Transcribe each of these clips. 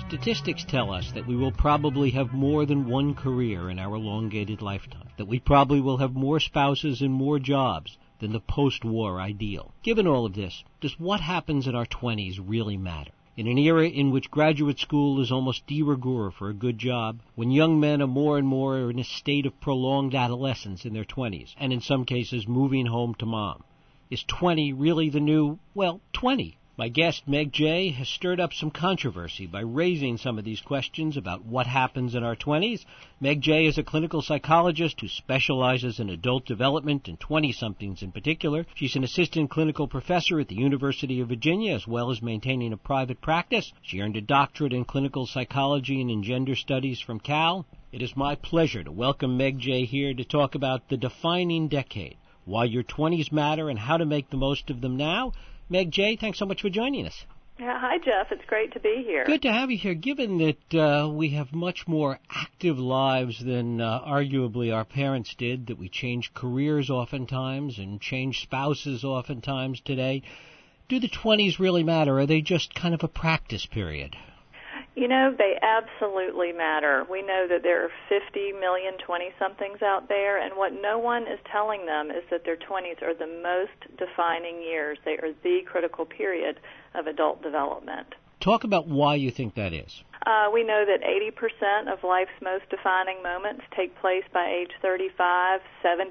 Statistics tell us that we will probably have more than one career in our elongated lifetime, that we probably will have more spouses and more jobs than the post-war ideal. Given all of this, does what happens in our 20s really matter? In an era in which graduate school is almost de rigueur for a good job, when young men are more and more in a state of prolonged adolescence in their 20s, and in some cases moving home to mom, is 20 really the new, 20? My guest, Meg Jay, has stirred up some controversy by raising some of these questions about what happens in our 20s. Meg Jay is a clinical psychologist who specializes in adult development and 20-somethings in particular. She's an assistant clinical professor at the University of Virginia, as well as maintaining a private practice. She earned a doctorate in clinical psychology and in gender studies from Cal. It is my pleasure to welcome Meg Jay here to talk about the defining decade, why your 20s matter, and how to make the most of them now. Meg Jay, thanks so much for joining us. Yeah, hi, Jeff. It's great to be here. Good to have you here. Given that we have much more active lives than arguably our parents did, that we change careers oftentimes and change spouses oftentimes today, do the 20s really matter? Are they just kind of a practice period? You know, they absolutely matter. We know that there are 50 million 20-somethings out there, and what no one is telling them is that their 20s are the most defining years. They are the critical period of adult development. Talk about why you think that is. We know that 80% of life's most defining moments take place by age 35.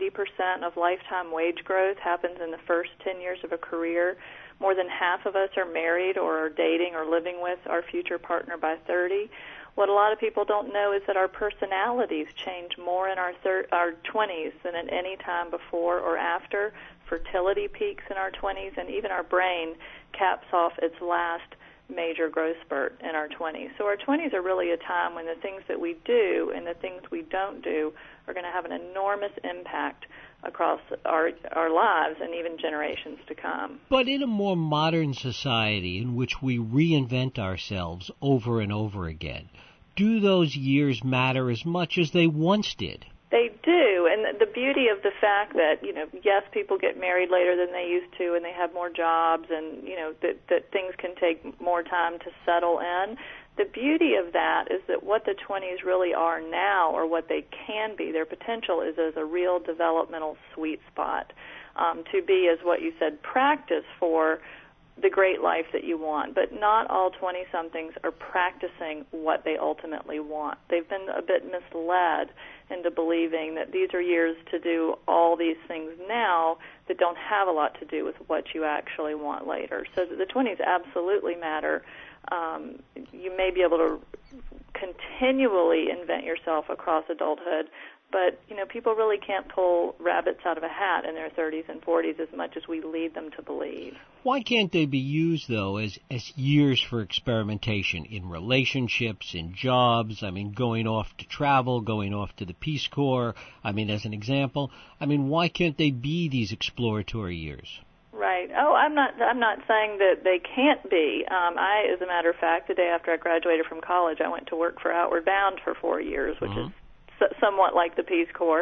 70% of lifetime wage growth happens in the first 10 years of a career. More than half of us are married or are dating or living with our future partner by 30. What a lot of people don't know is that our personalities change more in our 20s than at any time before or after. Fertility peaks in our 20s, and even our brain caps off its last major growth spurt in our 20s. So our 20s are really a time when the things that we do and the things we don't do are going to have an enormous impact across our lives and even generations to come. But in a more modern society in which we reinvent ourselves over and over again, do those years matter as much as they once did? They do, and the beauty of the fact that, yes, people get married later than they used to and they have more jobs and, that things can take more time to settle in. The beauty of that is that what the 20s really are now, or what they can be, their potential is as a real developmental sweet spot to be, as what you said, practice for the great life that you want. But not all 20-somethings are practicing what they ultimately want. They've been a bit misled into believing that these are years to do all these things now that don't have a lot to do with what you actually want later. So the 20s absolutely matter. You may be able to continually invent yourself across adulthood, but, people really can't pull rabbits out of a hat in their 30s and 40s as much as we lead them to believe. Why can't they be used, though, as years for experimentation in relationships, in jobs? I mean, going off to travel, going off to the Peace Corps, as an example. Why can't they be these exploratory years? Right. Oh, I'm not saying that they can't be. As a matter of fact, the day after I graduated from college, I went to work for Outward Bound for 4 years, which is somewhat like the Peace Corps.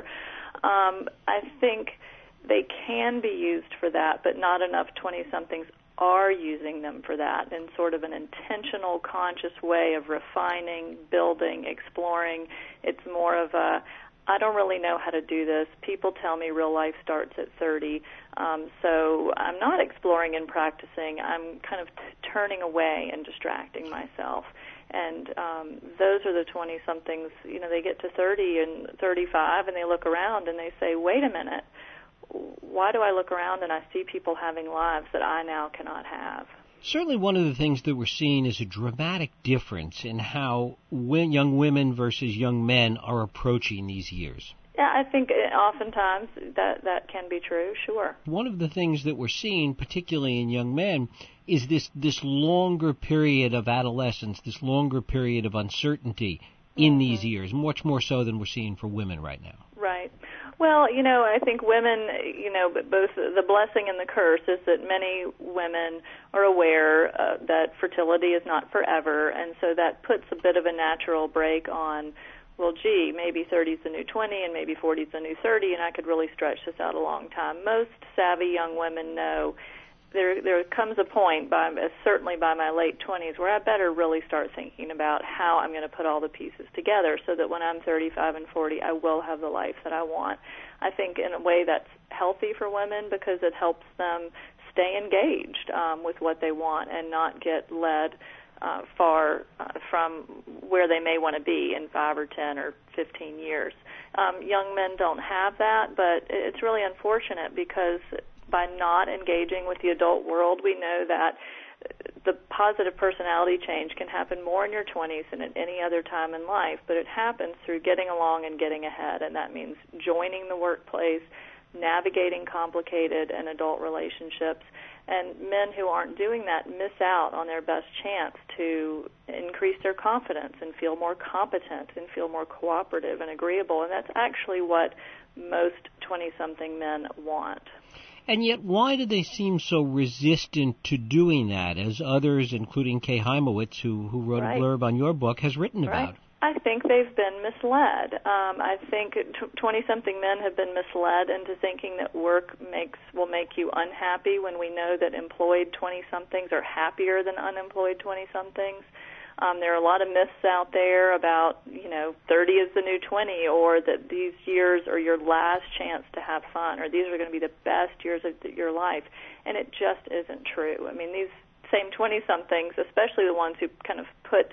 I think they can be used for that, but not enough 20-somethings are using them for that in sort of an intentional, conscious way of refining, building, exploring. It's more of a, I don't really know how to do this. People tell me real life starts at 30, so I'm not exploring and practicing. I'm kind of turning away and distracting myself. And those are the 20-somethings, they get to 30 and 35, and they look around and they say, wait a minute, why do I look around and I see people having lives that I now cannot have? Certainly one of the things that we're seeing is a dramatic difference in how young women versus young men are approaching these years. Yeah, I think oftentimes that can be true, sure. One of the things that we're seeing, particularly in young men, is this longer period of adolescence, this longer period of uncertainty in these years, much more so than we're seeing for women right now. Right. Well, I think women, both the blessing and the curse is that many women are aware that fertility is not forever, and so that puts a bit of a natural break on, well, gee, maybe 30 is the new 20 and maybe 40 is the new 30, and I could really stretch this out a long time. Most savvy young women know there comes a point, certainly by my late 20s, where I better really start thinking about how I'm going to put all the pieces together so that when I'm 35 and 40, I will have the life that I want. I think in a way that's healthy for women because it helps them stay engaged with what they want and not get led far from where they may want to be in 5 or 10 or 15 years. Young men don't have that, but it's really unfortunate because by not engaging with the adult world, we know that the positive personality change can happen more in your 20s than at any other time in life, but it happens through getting along and getting ahead, and that means joining the workplace, navigating complicated and adult relationships. And men who aren't doing that miss out on their best chance to increase their confidence and feel more competent and feel more cooperative and agreeable. And that's actually what most 20-something men want. And yet, why do they seem so resistant to doing that, as others, including Kay Heimowitz, who wrote a blurb on your book, has written about? I think they've been misled. I think 20-something men have been misled into thinking that work will make you unhappy when we know that employed 20-somethings are happier than unemployed 20-somethings. There are a lot of myths out there about, 30 is the new 20, or that these years are your last chance to have fun, or these are going to be the best years of your life. And it just isn't true. I mean, these same 20-somethings, especially the ones who kind of put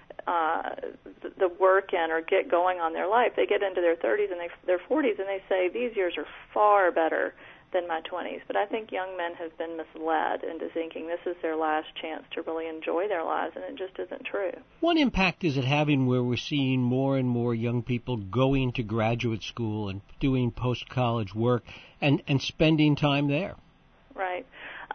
the work in or get going on their life, they get into their 30s and their 40s and they say, these years are far better than my 20s. But I think young men have been misled into thinking this is their last chance to really enjoy their lives, and it just isn't true. What impact is it having where we're seeing more and more young people going to graduate school and doing post-college work and spending time there? Right.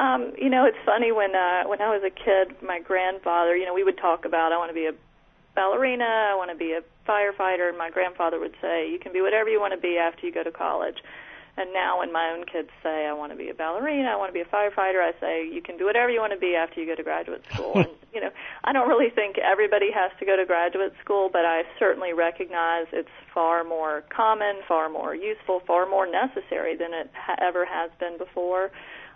It's funny, when I was a kid, my grandfather, we would talk about, I want to be a ballerina, I want to be a firefighter, and my grandfather would say, you can be whatever you want to be after you go to college. And now when my own kids say, I want to be a ballerina, I want to be a firefighter, I say, you can do whatever you want to be after you go to graduate school. And, I don't really think everybody has to go to graduate school, but I certainly recognize it's far more common, far more useful, far more necessary than it ever has been before.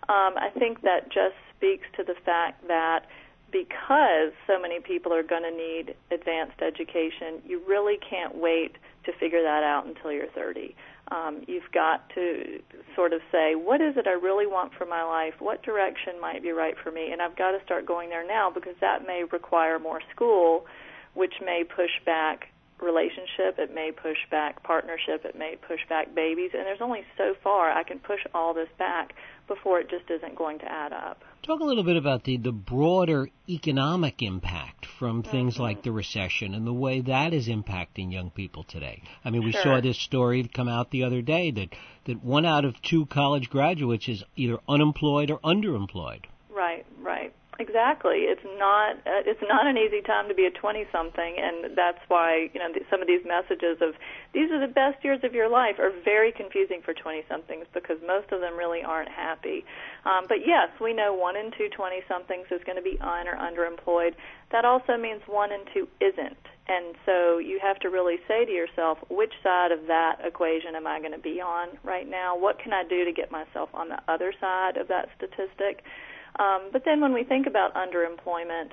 I think that just speaks to the fact that because so many people are going to need advanced education, you really can't wait to figure that out until you're 30. You've got to sort of say, what is it I really want for my life? What direction might be right for me? And I've got to start going there now, because that may require more school, which may push back relationship, it may push back partnership, it may push back babies, and there's only so far I can push all this back before it just isn't going to add up. Talk a little bit about the broader economic impact from things like the recession and the way that is impacting young people today. I mean, we saw this story come out the other day that 1 out of 2 college graduates is either unemployed or underemployed. Right. Exactly. It's not an easy time to be a 20-something, and that's why some of these messages of these are the best years of your life are very confusing for 20-somethings, because most of them really aren't happy. But yes, we know 1 in 2 20-somethings is going to be un or underemployed. That also means 1 in 2 isn't. And so you have to really say to yourself, which side of that equation am I going to be on right now? What can I do to get myself on the other side of that statistic? But then when we think about underemployment,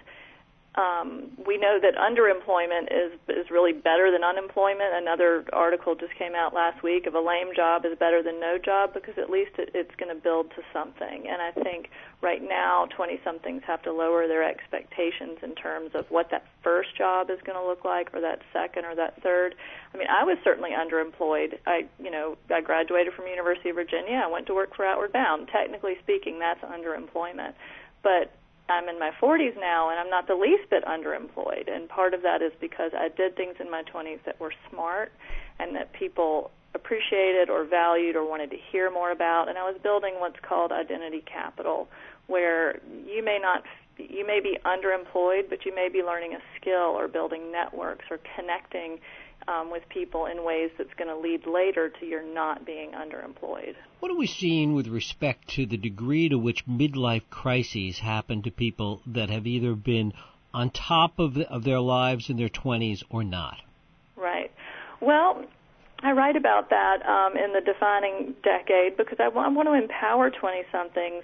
we know that underemployment is really better than unemployment. Another article just came out last week of a lame job is better than no job, because at least it's going to build to something. And I think right now 20-somethings have to lower their expectations in terms of what that first job is going to look like, or that second, or that third. I mean, I was certainly underemployed. I graduated from University of Virginia. I went to work for Outward Bound. Technically speaking, that's underemployment. But I'm in my 40s now, and I'm not the least bit underemployed. And part of that is because I did things in my 20s that were smart and that people appreciated or valued or wanted to hear more about. And I was building what's called identity capital, where you may be underemployed, but you may be learning a skill or building networks or connecting with people in ways that's going to lead later to your not being underemployed. What are we seeing with respect to the degree to which midlife crises happen to people that have either been on top of their lives in their 20s or not? Right. Well, I write about that in the Defining Decade, because I want to empower 20-somethings,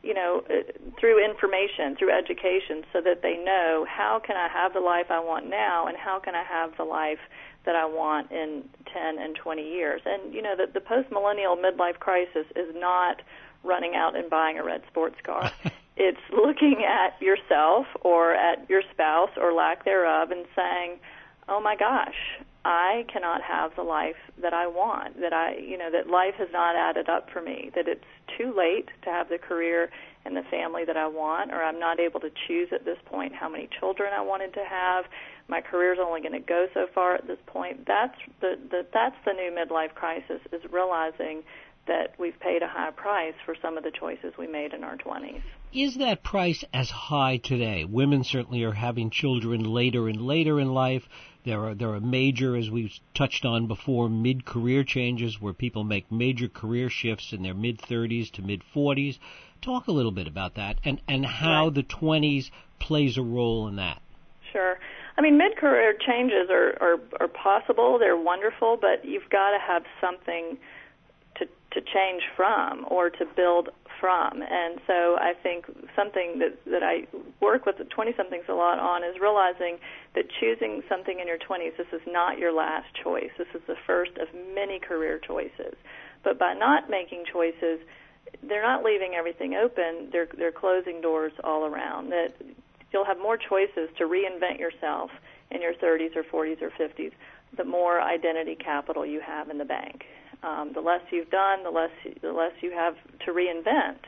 through information, through education, so that they know, how can I have the life I want now, and how can I have the life that I want in 10 and 20 years. And, the post-millennial midlife crisis is not running out and buying a red sports car. It's looking at yourself or at your spouse or lack thereof and saying, oh my gosh, I cannot have the life that I want, that life has not added up for me, that it's too late to have the career and the family that I want, or I'm not able to choose at this point how many children I wanted to have. My career's only going to go so far at this point. That's the new midlife crisis, is realizing that we've paid a high price for some of the choices we made in our 20s. Is that price as high today? Women certainly are having children later and later in life. There are major, as we've touched on before, mid-career changes where people make major career shifts in their mid-30s to mid-40s. Talk a little bit about that and how the 20s plays a role in that. Sure. I mean, mid-career changes are possible. They're wonderful, but you've got to have something to change from or to build from. And so I think something that I work with the 20-somethings a lot on is realizing that choosing something in your 20s, this is not your last choice. This is the first of many career choices. But by not making choices, they're not leaving everything open. They're closing doors all around. That you'll have more choices to reinvent yourself in your 30s or 40s or 50s, the more identity capital you have in the bank. The less you've done, the less you have to reinvent.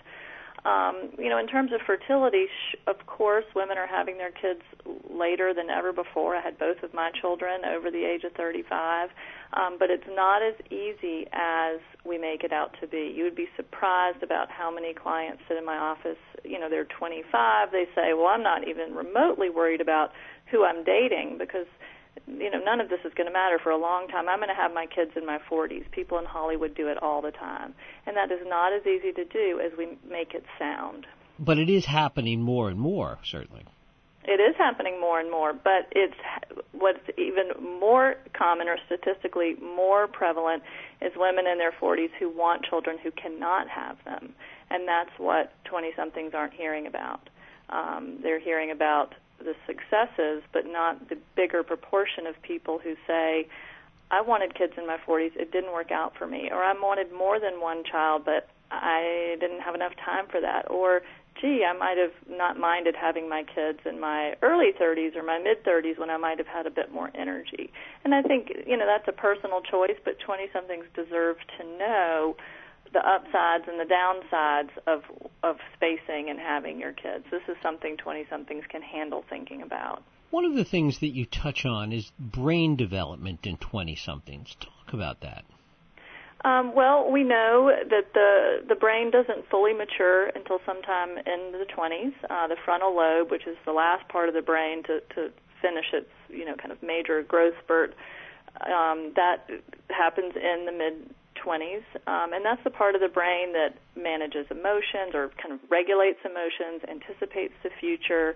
In terms of fertility, of course, women are having their kids later than ever before. I had both of my children over the age of 35, but it's not as easy as we make it out to be. You would be surprised about how many clients sit in my office. They're 25. They say, well, I'm not even remotely worried about who I'm dating because none of this is going to matter for a long time. I'm going to have my kids in my 40s. People in Hollywood do it all the time. And that is not as easy to do as we make it sound. But it is happening more and more, certainly. It is happening more and more, but what's even more common or statistically more prevalent is women in their 40s who want children who cannot have them. And that's what 20-somethings aren't hearing about. They're hearing about the successes, but not the bigger proportion of people who say, I wanted kids in my 40s, it didn't work out for me, or I wanted more than one child, but I didn't have enough time for that, or gee, I might have not minded having my kids in my early 30s or my mid-30s when I might have had a bit more energy. And I think, that's a personal choice, but 20-somethings deserve to know the upsides and the downsides of spacing and having your kids. This is something 20-somethings can handle thinking about. One of the things that you touch on is brain development in 20-somethings. Talk about that. Well, we know that the brain doesn't fully mature until sometime in the 20s. The frontal lobe, which is the last part of the brain to finish its kind of major growth spurt, that happens in the mid-20s, and that's the part of the brain that manages emotions or kind of regulates emotions, anticipates the future,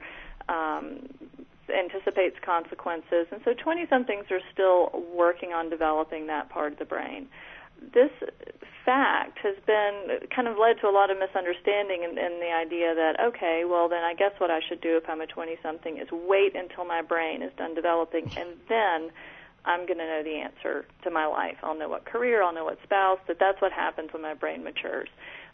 anticipates consequences, and so 20-somethings are still working on developing that part of the brain. This fact has been kind of led to a lot of misunderstanding in the idea that, okay, well, then I guess what I should do if I'm a 20-something is wait until my brain is done developing, and then I'm going to know the answer to my life. I'll know what career, I'll know what spouse, but that's what happens when my brain matures.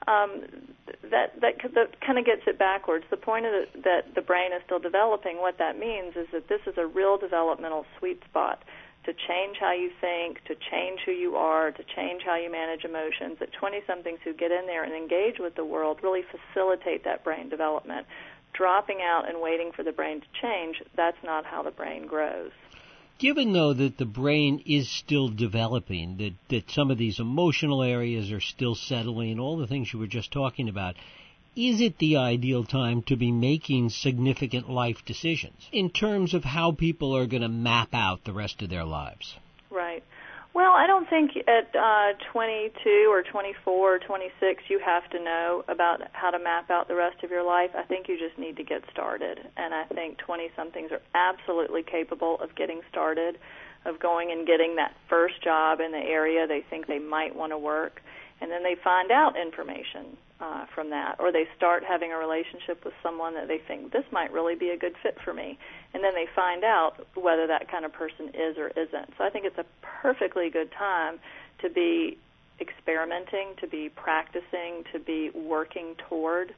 That kind of gets it backwards. The point of that the brain is still developing, what that means is that this is a real developmental sweet spot to change how you think, to change who you are, to change how you manage emotions, that 20-somethings who get in there and engage with the world really facilitate that brain development. Dropping out and waiting for the brain to change, that's not how the brain grows. Given, though, that the brain is still developing, that some of these emotional areas are still settling, all the things you were just talking about, is it the ideal time to be making significant life decisions in terms of how people are going to map out the rest of their lives? Right. Well, I don't think at 22 or 24 or 26 you have to know about how to map out the rest of your life. I think you just need to get started. And I think 20-somethings are absolutely capable of getting started, of going and getting that first job in the area they think they might want to work. and then they find out information from that, or they start having a relationship with someone that they think, this might really be a good fit for me, and then they find out whether that kind of person is or isn't. So I think it's a perfectly good time to be experimenting, to be practicing, to be working toward.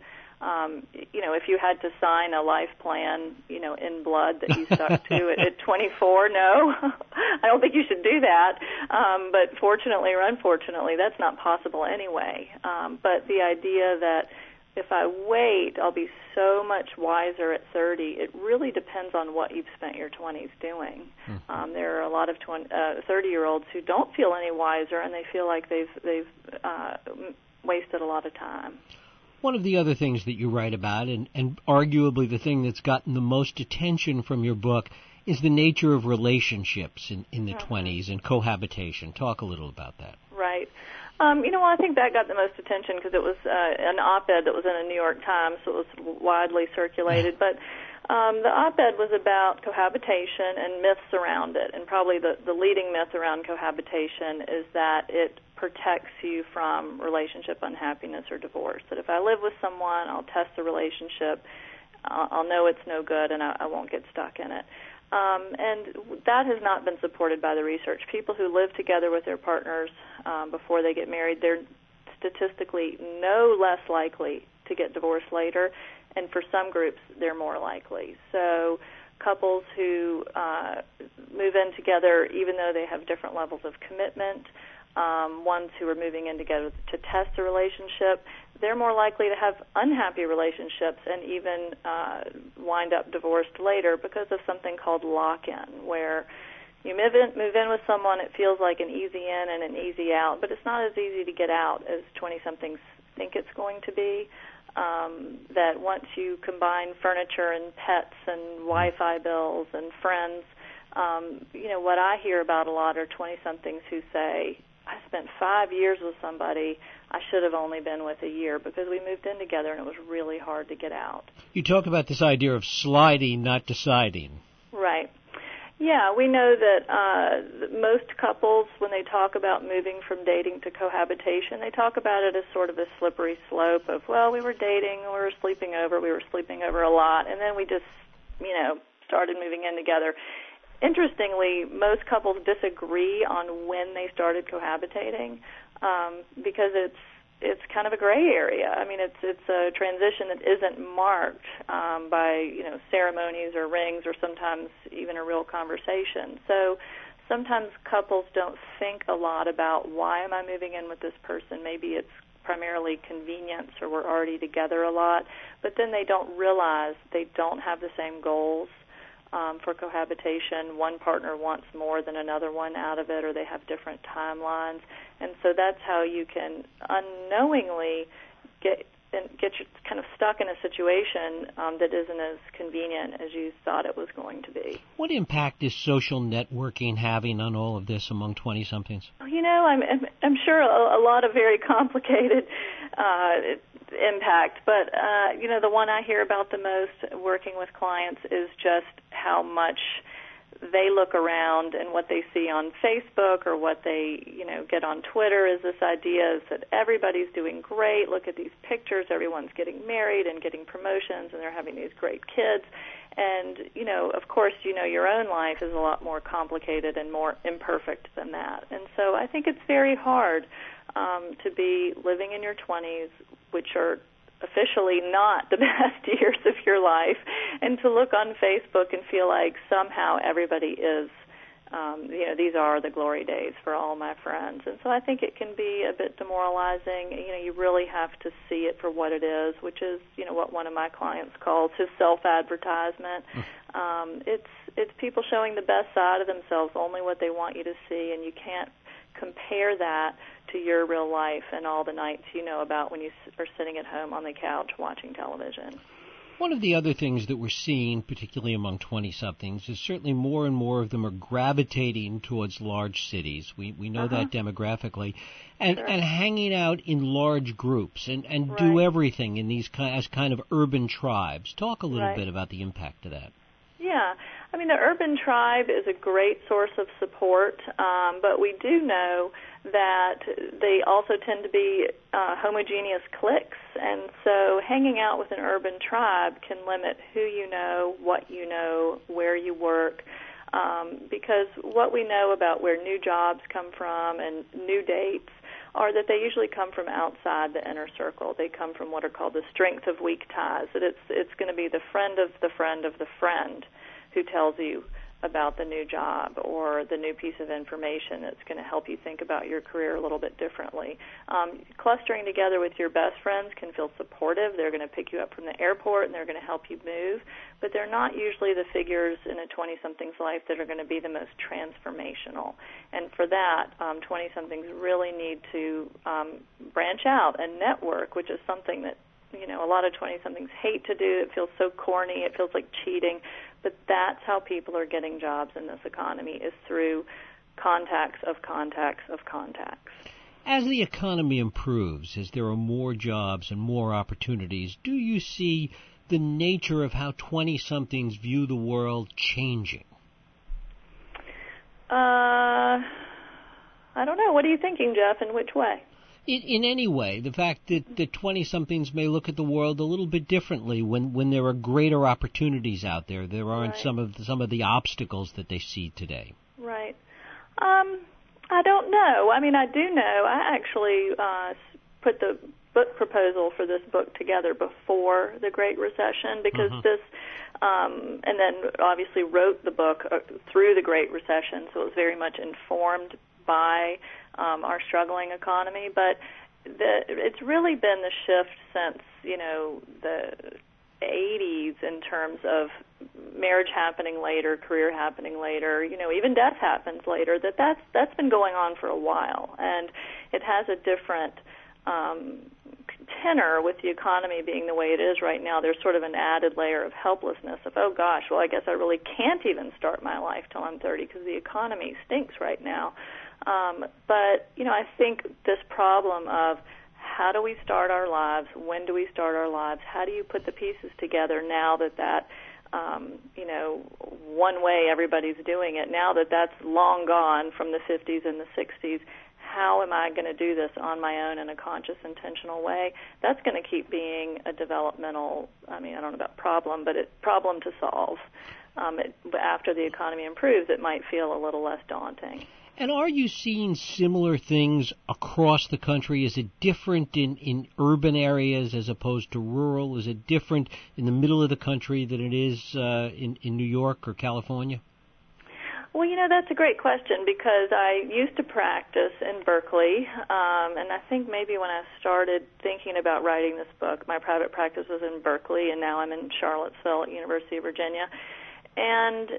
If you had to sign a life plan, in blood that you stuck to at 24, no, I don't think you should do that. But fortunately or unfortunately, that's not possible anyway. But the idea that if I wait, I'll be so much wiser at 30, it really depends on what you've spent your 20s doing. Mm-hmm. There are a lot of 30-year-olds who don't feel any wiser, and they feel like they've wasted a lot of time. One of the other things that you write about, and arguably the thing that's gotten the most attention from your book, is the nature of relationships in the 20s and cohabitation. Talk a little about that. Right. I think that got the most attention because it was an op-ed that was in a New York Times, so it was widely circulated. But the op-ed was about cohabitation and myths around it, and probably the leading myth around cohabitation is that it protects you from relationship unhappiness or divorce. That if I live with someone, I'll test the relationship, I'll know it's no good, and I won't get stuck in it. And that has not been supported by the research. People who live together with their partners before they get married, they're statistically no less likely to get divorced later, and for some groups, they're more likely. So couples who move in together, even though they have different levels of commitment, ones who are moving in together to test the relationship, they're more likely to have unhappy relationships and even wind up divorced later because of something called lock-in, where you move in with someone, it feels like an easy in and an easy out, but it's not as easy to get out as 20-somethings think it's going to be. That once you combine furniture and pets and Wi-Fi bills and friends, what I hear about a lot are 20-somethings who say, I spent 5 years with somebody I should have only been with a year because we moved in together and it was really hard to get out. You talk about this idea of sliding, not deciding. Right. Yeah, we know that most couples, when they talk about moving from dating to cohabitation, they talk about it as sort of a slippery slope of, well, we were dating, we were sleeping over a lot, and then we just, started moving in together. Interestingly, most couples disagree on when they started cohabitating because it's kind of a gray area. I mean, it's a transition that isn't marked by ceremonies or rings or sometimes even a real conversation. So sometimes couples don't think a lot about why am I moving in with this person. Maybe it's primarily convenience or we're already together a lot, but then they don't realize they don't have the same goals. For cohabitation, one partner wants more than another one out of it, or they have different timelines, and so that's how you can unknowingly get you kind of stuck in a situation that isn't as convenient as you thought it was going to be. What impact is social networking having on all of this among 20-somethings? I'm sure a lot of very complicated impact, but the one I hear about the most working with clients is just how much they look around and what they see on Facebook or what they get on Twitter is this idea is that everybody's doing great. Look at these pictures. Everyone's getting married and getting promotions, and they're having these great kids. And, of course, your own life is a lot more complicated and more imperfect than that. And so I think it's very hard to be living in your 20s, which are officially not the best years of your life, and to look on Facebook and feel like somehow everybody is, these are the glory days for all my friends. And so I think it can be a bit demoralizing. You really have to see it for what it is, which is, what one of my clients calls his self-advertisement. It's people showing the best side of themselves, only what they want you to see, and you can't compare that to your real life and all the nights you know about when you are sitting at home on the couch watching television. One of the other things that we're seeing, particularly among 20-somethings, is certainly more and more of them are gravitating towards large cities. We know that demographically. And hanging out in large groups and do everything in these as kind of urban tribes. Talk a little bit about the impact of that. Yeah. I mean, the urban tribe is a great source of support, but we do know that they also tend to be homogeneous cliques, and so hanging out with an urban tribe can limit who you know, what you know, where you work, because what we know about where new jobs come from and new dates are that they usually come from outside the inner circle. They come from what are called the strength of weak ties, that it's going to be the friend of the friend of the friend who tells you about the new job or the new piece of information that's going to help you think about your career a little bit differently. Clustering together with your best friends can feel supportive. They're going to pick you up from the airport and they're going to help you move, but they're not usually the figures in a 20-something's life that are going to be the most transformational. And for that, 20-somethings really need to branch out and network, which is something that a lot of 20-somethings hate to do. It feels so corny. It feels like cheating. But that's how people are getting jobs in this economy, is through contacts of contacts of contacts. As the economy improves, as there are more jobs and more opportunities, do you see the nature of how 20-somethings view the world changing? I don't know. What are you thinking, Jeff? In which way? In any way, the fact that 20-somethings may look at the world a little bit differently when there are greater opportunities out there. There aren't some of the obstacles that they see today. Right. I don't know. I mean, I do know. I actually put the book proposal for this book together before the Great Recession, because this, and then obviously wrote the book through the Great Recession, so it was very much informed by our struggling economy. But it's really been the shift since, the 80s in terms of marriage happening later, career happening later, even death happens later, that's been going on for a while. And it has a different tenor with the economy being the way it is right now. There's sort of an added layer of helplessness of, oh gosh, well, I guess I really can't even start my life till I'm 30 because the economy stinks right now. But, I think this problem of how do we start our lives, when do we start our lives, how do you put the pieces together now that one way everybody's doing it, now that that's long gone from the 50s and the 60s, how am I going to do this on my own in a conscious, intentional way? That's going to keep being a developmental, I don't know about problem, but problem to solve. After the economy improves, it might feel a little less daunting. And are you seeing similar things across the country? Is it different in urban areas as opposed to rural? Is it different in the middle of the country than it is in New York or California? Well, that's a great question, because I used to practice in Berkeley, and I think maybe when I started thinking about writing this book, my private practice was in Berkeley, and now I'm in Charlottesville at University of Virginia. And,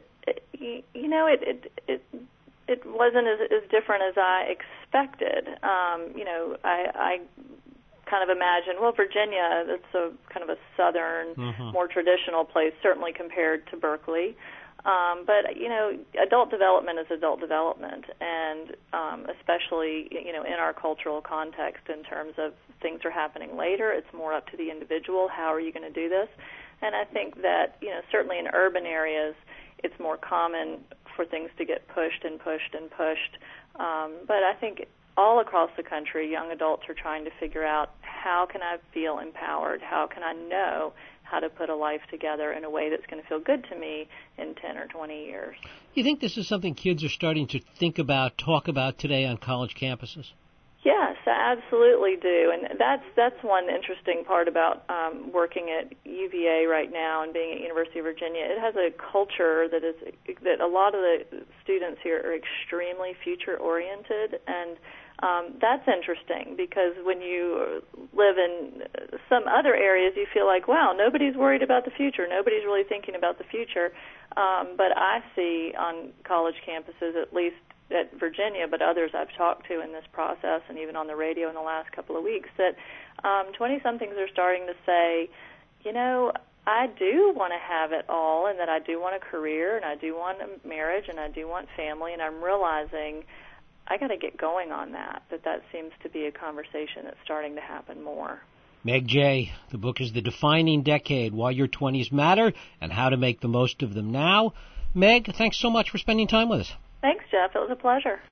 it wasn't as different as I expected. I kind of imagined, Virginia, it's a kind of a southern, more traditional place, certainly compared to Berkeley. But, adult development is adult development, and especially, in our cultural context in terms of things are happening later, it's more up to the individual. How are you going to do this? And I think that, certainly in urban areas, it's more common for things to get pushed and pushed and pushed. But I think all across the country, young adults are trying to figure out, how can I feel empowered? How can I know how to put a life together in a way that's going to feel good to me in 10 or 20 years? You think this is something kids are starting to think about, talk about today on college campuses? Yes, I absolutely do, and that's one interesting part about working at UVA right now and being at University of Virginia. It has a culture that a lot of the students here are extremely future oriented, and that's interesting, because when you live in some other areas, you feel like, wow, nobody's worried about the future. Nobody's really thinking about the future. But I see on college campuses, at least at Virginia, but others I've talked to in this process and even on the radio in the last couple of weeks, that 20-somethings are starting to say, I do want to have it all, and that I do want a career, and I do want a marriage, and I do want family, and I'm realizing I got to get going on that seems to be a conversation that's starting to happen more. Meg Jay, the book is The Defining Decade, Why Your 20s Matter and How to Make the Most of Them Now. Meg, thanks so much for spending time with us. Thanks, Jeff. It was a pleasure.